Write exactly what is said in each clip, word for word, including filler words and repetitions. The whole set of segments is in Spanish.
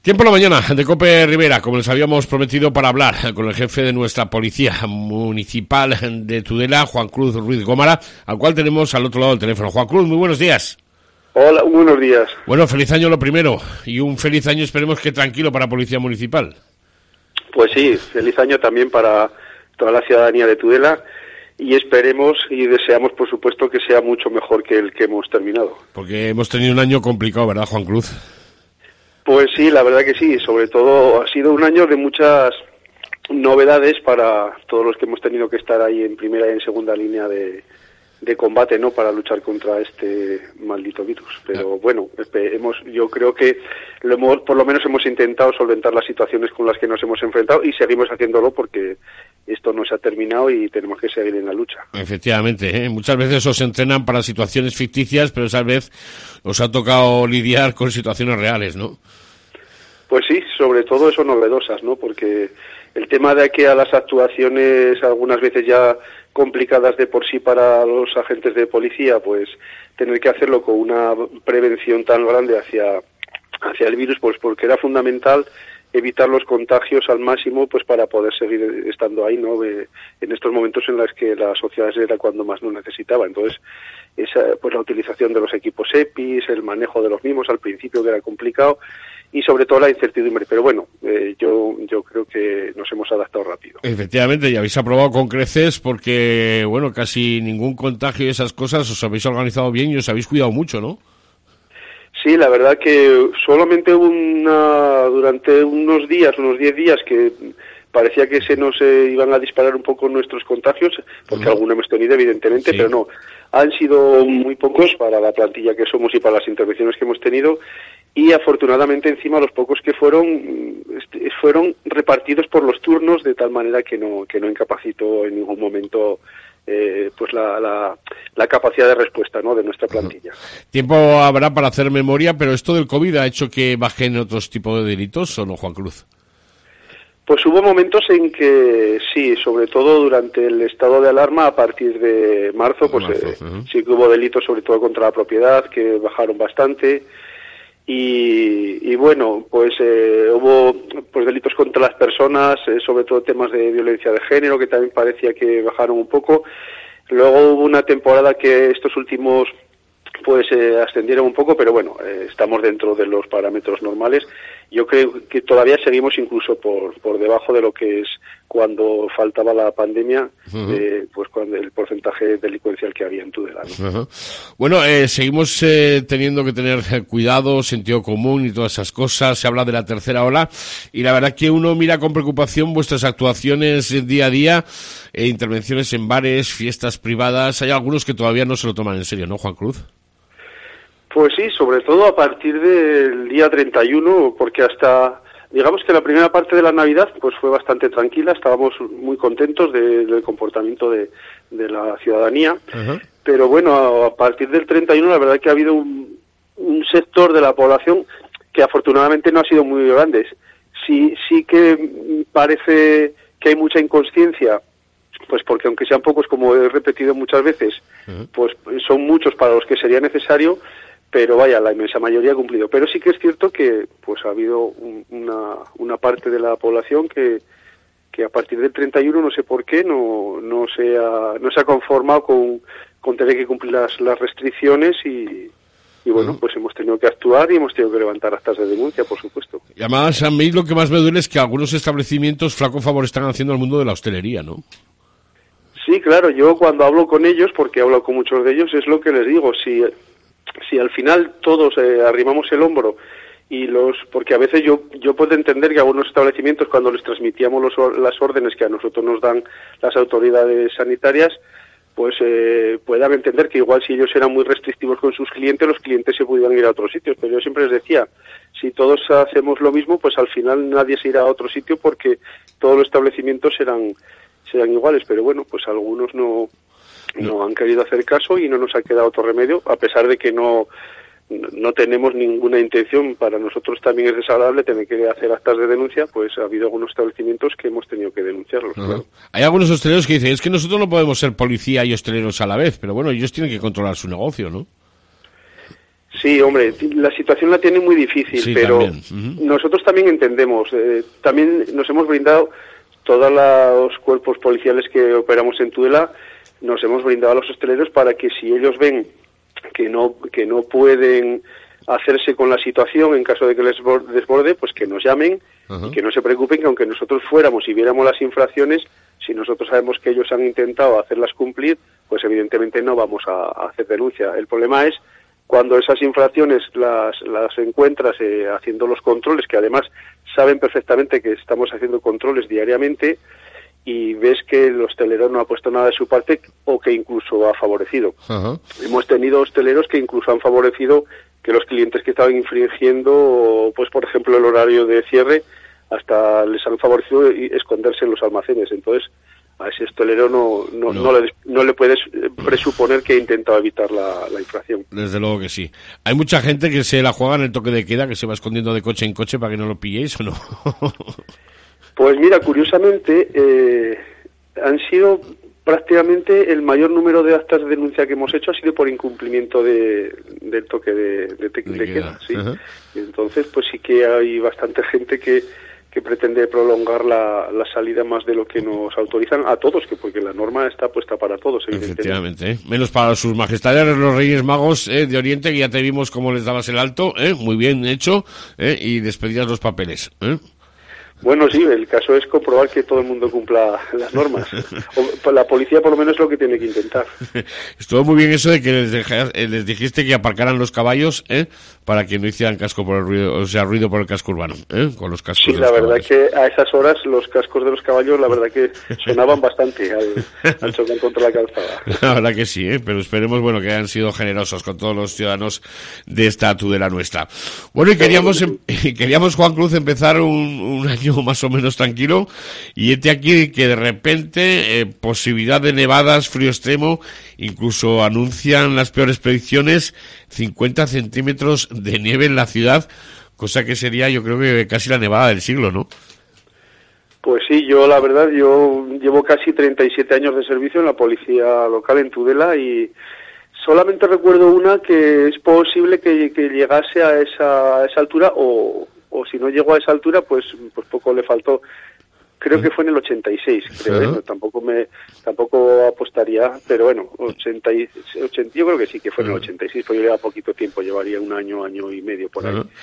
Tiempo en la mañana de COPE Rivera, como les habíamos prometido, para hablar con el jefe de nuestra Policía Municipal de Tudela, Juan Cruz Ruiz Gómara, al cual tenemos al otro lado del teléfono. Juan Cruz, muy buenos días. Hola, buenos días. Bueno, feliz año lo primero, y un feliz año esperemos que tranquilo para Policía Municipal. Pues sí, feliz año también para toda la ciudadanía de Tudela, y esperemos y deseamos, por supuesto, que sea mucho mejor que el que hemos terminado. Porque hemos tenido un año complicado, ¿verdad, Juan Cruz? Pues sí, la verdad que sí, sobre todo ha sido un año de muchas novedades para todos los que hemos tenido que estar ahí en primera y en segunda línea de, de combate, ¿no?, para luchar contra este maldito virus. Pero bueno, hemos, yo creo que lo hemos, por lo menos hemos intentado solventar las situaciones con las que nos hemos enfrentado y seguimos haciéndolo porque esto no se ha terminado y tenemos que seguir en la lucha. Efectivamente, ¿eh? Muchas veces os entrenan para situaciones ficticias, pero esa vez os ha tocado lidiar con situaciones reales, ¿no? Pues sí, sobre todo eso novedosas, ¿no? Porque el tema de que a las actuaciones algunas veces ya complicadas de por sí para los agentes de policía, pues tener que hacerlo con una prevención tan grande hacia hacia el virus, pues porque era fundamental evitar los contagios al máximo, pues para poder seguir estando ahí, ¿no?, en estos momentos en los que la sociedad era cuando más nos necesitaba. Entonces, esa, pues la utilización de los equipos EPIs, el manejo de los mismos al principio que era complicado y sobre todo la incertidumbre. Pero bueno, eh, yo yo creo que nos hemos adaptado rápido. Efectivamente, y habéis aprobado con creces porque, bueno, casi ningún contagio y esas cosas os habéis organizado bien y os habéis cuidado mucho, ¿no? Sí, la verdad que solamente una durante unos días, unos diez días que parecía que se nos eh, iban a disparar un poco nuestros contagios, porque uh-huh. alguno hemos tenido evidentemente, sí. Pero no, han sido muy pocos para la plantilla que somos y para las intervenciones que hemos tenido, y afortunadamente encima los pocos que fueron fueron repartidos por los turnos de tal manera que no que no incapacitó en ningún momento Eh, pues la, la, la capacidad de respuesta, ¿no?, de nuestra plantilla. Tiempo habrá para hacer memoria, pero esto del COVID ha hecho que bajen otros tipos de delitos, ¿o no, Juan Cruz? Pues hubo momentos en que sí, sobre todo durante el estado de alarma a partir de marzo, pues marzo, eh, uh-huh. sí que hubo delitos sobre todo contra la propiedad que bajaron bastante. Y, y bueno, pues eh, hubo pues delitos contra las personas, eh, sobre todo temas de violencia de género, que también parecía que bajaron un poco. Luego hubo una temporada que estos últimos pues eh, ascendieron un poco, pero bueno, eh, estamos dentro de los parámetros normales. Yo creo que todavía seguimos incluso por por debajo de lo que es cuando faltaba la pandemia, uh-huh. eh, pues cuando el porcentaje delincuencial que había en Tudela, ¿no? Uh-huh. Bueno, eh, seguimos eh, teniendo que tener cuidado, sentido común y todas esas cosas. Se habla de la tercera ola y la verdad que uno mira con preocupación vuestras actuaciones día a día, eh, intervenciones en bares, fiestas privadas. Hay algunos que todavía no se lo toman en serio, ¿no, Juan Cruz? Pues sí, sobre todo a partir del día treinta y uno, porque hasta, digamos que la primera parte de la Navidad pues fue bastante tranquila, estábamos muy contentos de, del comportamiento de, de la ciudadanía, uh-huh. pero bueno, a, a partir del treinta y uno la verdad que ha habido un, un sector de la población que afortunadamente no ha sido muy grande. Sí, sí que parece que hay mucha inconsciencia, pues porque aunque sean pocos, como he repetido muchas veces, uh-huh. pues son muchos para los que sería necesario. Pero vaya, la inmensa mayoría ha cumplido. Pero sí que es cierto que pues ha habido un, una, una parte de la población que, que a partir del treinta y uno, no sé por qué, no no se ha, no se ha conformado con, con tener que cumplir las, las restricciones y, y bueno, uh-huh. pues hemos tenido que actuar y hemos tenido que levantar actas de denuncia, por supuesto. Y además, a mí lo que más me duele es que algunos establecimientos flaco favor están haciendo al mundo de la hostelería, ¿no? Sí, claro, yo cuando hablo con ellos, porque he hablado con muchos de ellos, es lo que les digo, si... Si al final todos eh, arrimamos el hombro y los, porque a veces yo yo puedo entender que algunos establecimientos cuando les transmitíamos los, las órdenes que a nosotros nos dan las autoridades sanitarias, pues eh, puedan entender que igual si ellos eran muy restrictivos con sus clientes, los clientes se pudieran ir a otros sitios. Pero yo siempre les decía, si todos hacemos lo mismo, pues al final nadie se irá a otro sitio porque todos los establecimientos serán serán iguales. Pero bueno, pues algunos no no han querido hacer caso y no nos ha quedado otro remedio, a pesar de que no no tenemos ninguna intención. Para nosotros también es desagradable tener que hacer actas de denuncia, pues ha habido algunos establecimientos que hemos tenido que denunciarlos. Uh-huh. Claro. Hay algunos hosteleros que dicen, es que nosotros no podemos ser policía y hosteleros a la vez, pero bueno, ellos tienen que controlar su negocio, ¿no? Sí, hombre, la situación la tiene muy difícil, sí, pero también. Uh-huh. nosotros también entendemos, eh, también nos hemos brindado, todos los cuerpos policiales que operamos en Tudela, nos hemos brindado a los hosteleros para que si ellos ven que no que no pueden hacerse con la situación en caso de que les desborde, pues que nos llamen uh-huh. y que no se preocupen, que aunque nosotros fuéramos y viéramos las infracciones, si nosotros sabemos que ellos han intentado hacerlas cumplir, pues evidentemente no vamos a, a hacer denuncia. El problema es cuando esas infracciones las, las encuentras eh, haciendo los controles, que además saben perfectamente que estamos haciendo controles diariamente, y ves que el hostelero no ha puesto nada de su parte o que incluso ha favorecido. Uh-huh. Hemos tenido hosteleros que incluso han favorecido que los clientes que estaban infringiendo, pues por ejemplo el horario de cierre, hasta les han favorecido esconderse en los almacenes. Entonces a ese hostelero no no, no. no, le, no le puedes presuponer que ha intentado evitar la, la infracción. Desde luego que sí. Hay mucha gente que se la juega en el toque de queda, que se va escondiendo de coche en coche para que no lo pilléis, ¿o no? Pues mira, curiosamente, eh, han sido prácticamente el mayor número de actas de denuncia que hemos hecho ha sido por incumplimiento de, del toque de, de, de, de queda. ¿Sí? Uh-huh. Entonces, pues sí que hay bastante gente que, que pretende prolongar la, la salida más de lo que nos autorizan a todos, que porque la norma está puesta para todos, evidentemente. Efectivamente, ¿eh? Menos para sus majestades los Reyes Magos ¿eh? de Oriente, que ya te vimos cómo les dabas el alto, ¿eh? Muy bien hecho, ¿eh? Y despedías los papeles, ¿eh? Bueno, sí, el caso es comprobar que todo el mundo cumpla las normas. O, la policía por lo menos es lo que tiene que intentar. Estuvo muy bien eso de que les, dejas, les dijiste que aparcaran los caballos, ¿eh? Para que no hicieran casco por el ruido, o sea, ruido por el casco urbano, ¿eh? Con los cascos. Sí, de la los verdad caballos. Que a esas horas los cascos de los caballos, la verdad que sonaban bastante al, al chocar contra la calzada. La verdad que sí, ¿eh? Pero esperemos, bueno, que hayan sido generosos con todos los ciudadanos de esta Tudela nuestra. Bueno, y queríamos, queríamos Juan Cruz, empezar un, un año más o menos tranquilo, y este aquí que de repente eh, posibilidad de nevadas, frío extremo, incluso anuncian las peores predicciones cincuenta centímetros de nieve en la ciudad, cosa que sería, yo creo que casi la nevada del siglo, ¿no? Pues sí, yo la verdad, yo llevo casi treinta y siete años de servicio en la policía local en Tudela y solamente recuerdo una que es posible que, que llegase a esa, a esa altura o o si no llegó a esa altura, pues pues poco le faltó. Creo que fue en el ochenta y seis, creo, ¿eh? Tampoco me tampoco apostaría, pero bueno, ochenta, ochenta, yo creo que sí que fue en el ochenta y seis, porque yo llevaba poquito tiempo, llevaría un año, año y medio por ahí. Uh-huh.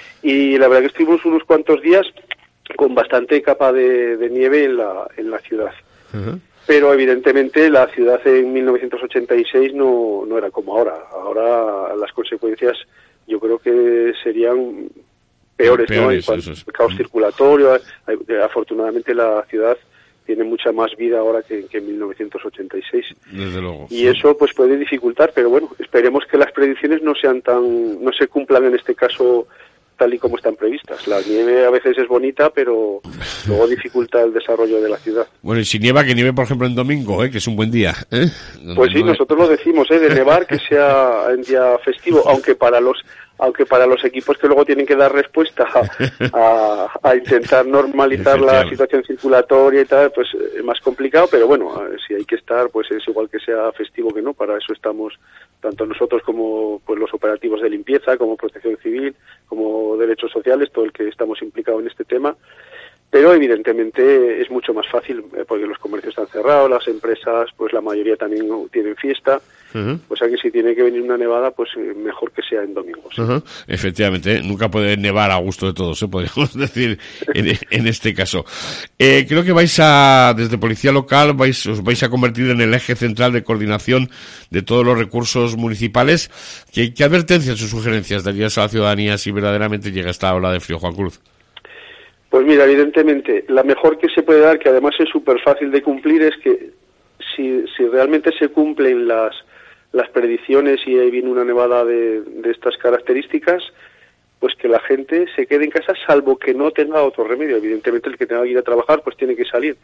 Y la verdad que estuvimos unos cuantos días con bastante capa de, de nieve en la en la ciudad. Uh-huh. Pero evidentemente la ciudad en mil novecientos ochenta y seis no no era como ahora. Ahora las consecuencias yo creo que serían peores, peores, ¿no? En cuanto al caos circulatorio, afortunadamente la ciudad tiene mucha más vida ahora que, que en mil novecientos ochenta y seis. Desde luego. Y eso pues puede dificultar, pero bueno, esperemos que las predicciones no sean tan, no se cumplan en este caso tal y como están previstas. La nieve a veces es bonita, pero luego dificulta el desarrollo de la ciudad. Bueno, y si nieva, que nieve por ejemplo en domingo, ¿eh? Que es un buen día, ¿eh? Pues sí, nosotros lo decimos, ¿eh? De nevar, que sea en día festivo, aunque para los aunque para los equipos que luego tienen que dar respuesta a, a, a intentar normalizar la situación circulatoria y tal, pues es más complicado, pero bueno, si hay que estar, pues es igual que sea festivo que no, para eso estamos tanto nosotros como pues los operativos de limpieza, como protección civil, como derechos sociales, todo el que estamos implicados en este tema. Pero evidentemente es mucho más fácil eh, porque los comercios están cerrados, las empresas, pues la mayoría también tienen fiesta. Uh-huh. O sea que si tiene que venir una nevada, pues eh, mejor que sea en domingos. ¿Sí? Uh-huh. Efectivamente, nunca puede nevar a gusto de todos, ¿eh? Podríamos decir en, en este caso. Eh, creo que vais a, desde Policía Local, vais, os vais a convertir en el eje central de coordinación de todos los recursos municipales. ¿Qué, qué advertencias o sugerencias darías a la ciudadanía si verdaderamente llega esta ola de frío, Juan Cruz? Pues mira, evidentemente, la mejor que se puede dar, que además es súper fácil de cumplir, es que si, si realmente se cumplen las, las predicciones y ahí viene una nevada de, de estas características, pues que la gente se quede en casa, salvo que no tenga otro remedio. Evidentemente el que tenga que ir a trabajar, pues tiene que salir.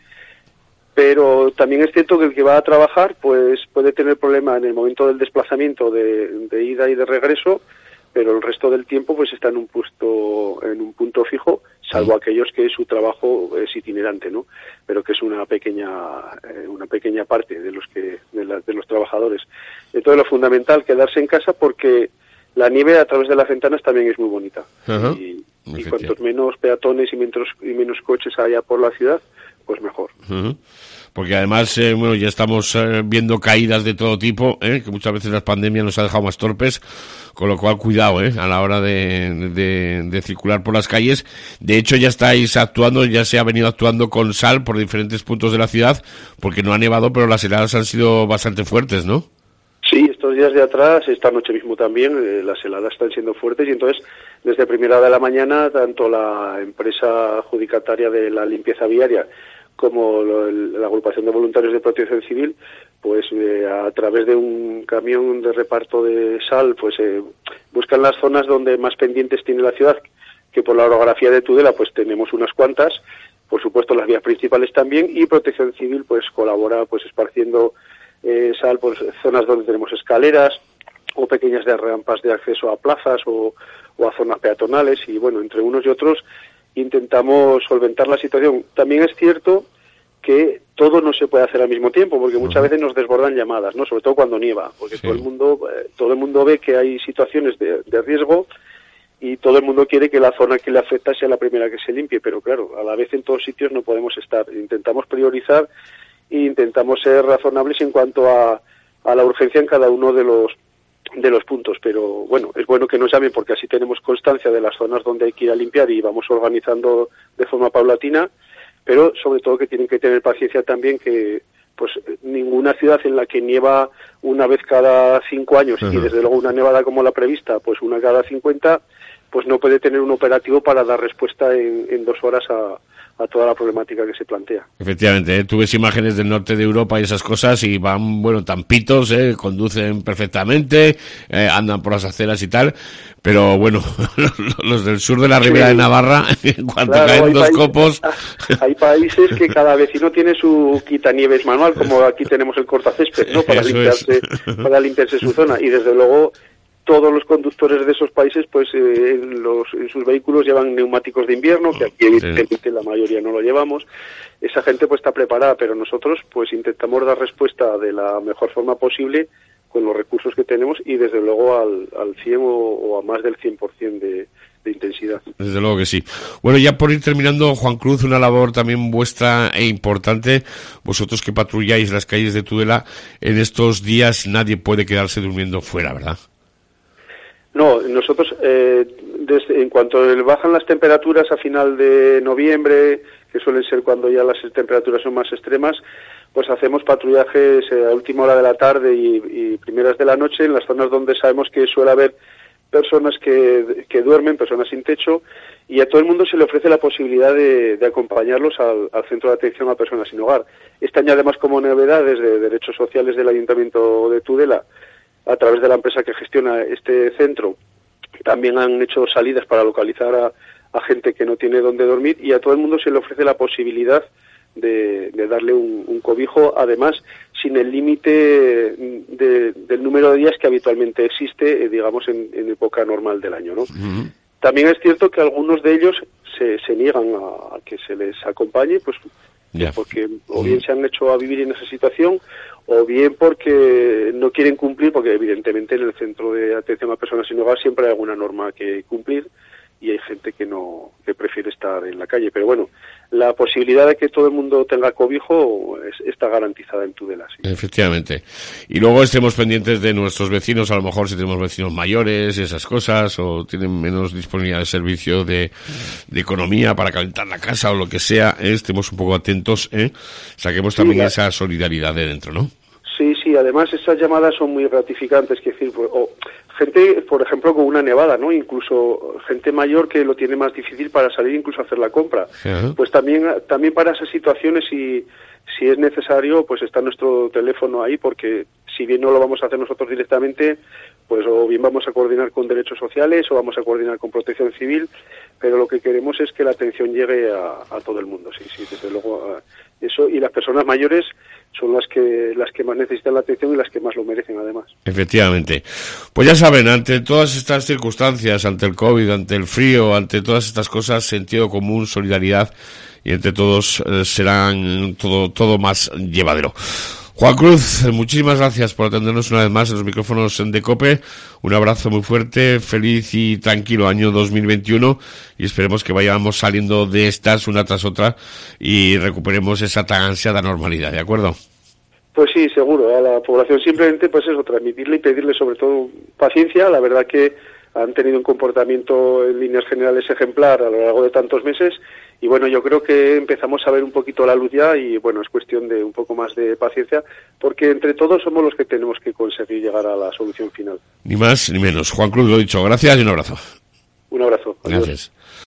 Pero también es cierto que el que va a trabajar, pues puede tener problema en el momento del desplazamiento de, de ida y de regreso, pero el resto del tiempo pues está en un puesto en un punto fijo, salvo aquellos que su trabajo es itinerante, ¿no? Pero que es una pequeña eh, una pequeña parte de los que de, la, de los trabajadores. Entonces lo fundamental, quedarse en casa, porque la nieve a través de las ventanas también es muy bonita. Uh-huh. Y, y cuantos menos peatones y menos, y menos coches haya por la ciudad, pues mejor. Uh-huh. Porque además, eh, bueno, ya estamos eh, viendo caídas de todo tipo, eh, que muchas veces la pandemia nos ha dejado más torpes, con lo cual cuidado eh, a la hora de, de, de circular por las calles. De hecho, ya estáis actuando, ya se ha venido actuando con sal por diferentes puntos de la ciudad, porque no ha nevado, pero las heladas han sido bastante fuertes, ¿no? Sí, estos días de atrás, esta noche mismo también, eh, las heladas están siendo fuertes y entonces desde primera hora de la mañana tanto la empresa adjudicataria de la limpieza viaria como lo, el, la agrupación de voluntarios de protección civil, pues eh, a través de un camión de reparto de sal, pues eh, buscan las zonas donde más pendientes tiene la ciudad, que por la orografía de Tudela pues tenemos unas cuantas, por supuesto las vías principales también, y protección civil pues colabora pues esparciendo eh, sal por zonas donde tenemos escaleras o pequeñas de rampas de acceso a plazas o, o a zonas peatonales, y bueno, entre unos y otros intentamos solventar la situación. También es cierto que todo no se puede hacer al mismo tiempo, porque muchas veces nos desbordan llamadas, ¿no? Sobre todo cuando nieva, porque sí. todo el mundo eh, todo el mundo ve que hay situaciones de, de riesgo y todo el mundo quiere que la zona que le afecta sea la primera que se limpie, pero claro, a la vez en todos sitios no podemos estar. Intentamos priorizar e intentamos ser razonables en cuanto a, a la urgencia en cada uno de los de los puntos, pero bueno, es bueno que nos llamen porque así tenemos constancia de las zonas donde hay que ir a limpiar y vamos organizando de forma paulatina, pero sobre todo que tienen que tener paciencia también, que pues ninguna ciudad en la que nieva una vez cada cinco años uh-huh. y desde luego una nevada como la prevista, pues una cada cincuenta, pues no puede tener un operativo para dar respuesta en, en dos horas a a toda la problemática que se plantea. Efectivamente, ¿eh? Tú ves imágenes del norte de Europa y esas cosas y van, bueno, tampitos, ¿eh? Conducen perfectamente, eh, andan por las aceras y tal, pero bueno, los del sur de la Ribera sí. de Navarra, en cuanto claro, caen dos países, copos... Hay países que cada vecino tiene su quitanieves manual, como aquí tenemos el cortacésped, ¿no? Para limpiarse, para limpiarse su zona, y desde luego todos los conductores de esos países, pues eh, en, los, en sus vehículos llevan neumáticos de invierno, que aquí evidentemente sí. la mayoría no lo llevamos. Esa gente pues está preparada, pero nosotros pues intentamos dar respuesta de la mejor forma posible con los recursos que tenemos y desde luego al, al cien o, o a más del cien por ciento de, de intensidad. Desde luego que sí. Bueno, ya por ir terminando, Juan Cruz, una labor también vuestra e importante. Vosotros que patrulláis las calles de Tudela, en estos días nadie puede quedarse durmiendo fuera, ¿verdad? No, nosotros, eh, desde, en cuanto bajan las temperaturas a final de noviembre, que suelen ser cuando ya las temperaturas son más extremas, pues hacemos patrullajes eh, a última hora de la tarde y, y primeras de la noche en las zonas donde sabemos que suele haber personas que, que duermen, personas sin techo, y a todo el mundo se le ofrece la posibilidad de, de acompañarlos al, al centro de atención a personas sin hogar. Este año, además, como novedad, desde Derechos Sociales del Ayuntamiento de Tudela, a través de la empresa que gestiona este centro, también han hecho salidas para localizar a, a gente que no tiene dónde dormir, y a todo el mundo se le ofrece la posibilidad de, de darle un, un cobijo, además sin el límite de, del número de días que habitualmente existe, eh, digamos, en, en época normal del año, ¿no? Uh-huh. También es cierto que algunos de ellos se, se niegan a, a que se les acompañe, pues yeah. porque o bien se han hecho a vivir en esa situación, o bien porque no quieren cumplir, porque evidentemente en el centro de atención a personas sin hogar siempre hay alguna norma que cumplir y hay gente que no que prefiere estar en la calle. Pero bueno, la posibilidad de que todo el mundo tenga cobijo es, está garantizada en Tudela. Sí. Efectivamente. Y luego estemos pendientes de nuestros vecinos, a lo mejor si tenemos vecinos mayores y esas cosas, o tienen menos disponibilidad de servicio de, de economía para calentar la casa o lo que sea, ¿eh? Estemos un poco atentos, ¿eh? Saquemos también sí, la... esa solidaridad de dentro, ¿no? Sí, sí, además esas llamadas son muy gratificantes, que decir, o gente, por ejemplo, con una nevada, ¿no? Incluso gente mayor que lo tiene más difícil para salir, incluso a hacer la compra. Uh-huh. Pues también también para esas situaciones, si, si es necesario, pues está nuestro teléfono ahí, porque si bien no lo vamos a hacer nosotros directamente, pues o bien vamos a coordinar con Derechos Sociales o vamos a coordinar con Protección Civil, pero lo que queremos es que la atención llegue a, a todo el mundo, sí, sí, desde luego. Eso, y las personas mayores son las que las que más necesitan la atención y las que más lo merecen, además. Efectivamente. Pues ya saben, ante todas estas circunstancias, ante el COVID, ante el frío, ante todas estas cosas, sentido común, solidaridad, y entre todos eh, serán todo todo más llevadero. Juan Cruz, muchísimas gracias por atendernos una vez más en los micrófonos de COPE. Un abrazo muy fuerte, feliz y tranquilo año dos mil veintiuno y esperemos que vayamos saliendo de estas una tras otra y recuperemos esa tan ansiada normalidad, ¿de acuerdo? Pues sí, seguro. A la población simplemente, pues eso, transmitirle y pedirle sobre todo paciencia. La verdad que han tenido un comportamiento en líneas generales ejemplar a lo largo de tantos meses y bueno, yo creo que empezamos a ver un poquito la luz ya y bueno, es cuestión de un poco más de paciencia porque entre todos somos los que tenemos que conseguir llegar a la solución final. Ni más ni menos. Juan Cruz, lo dicho, gracias y un abrazo. Un abrazo. Adiós. Gracias.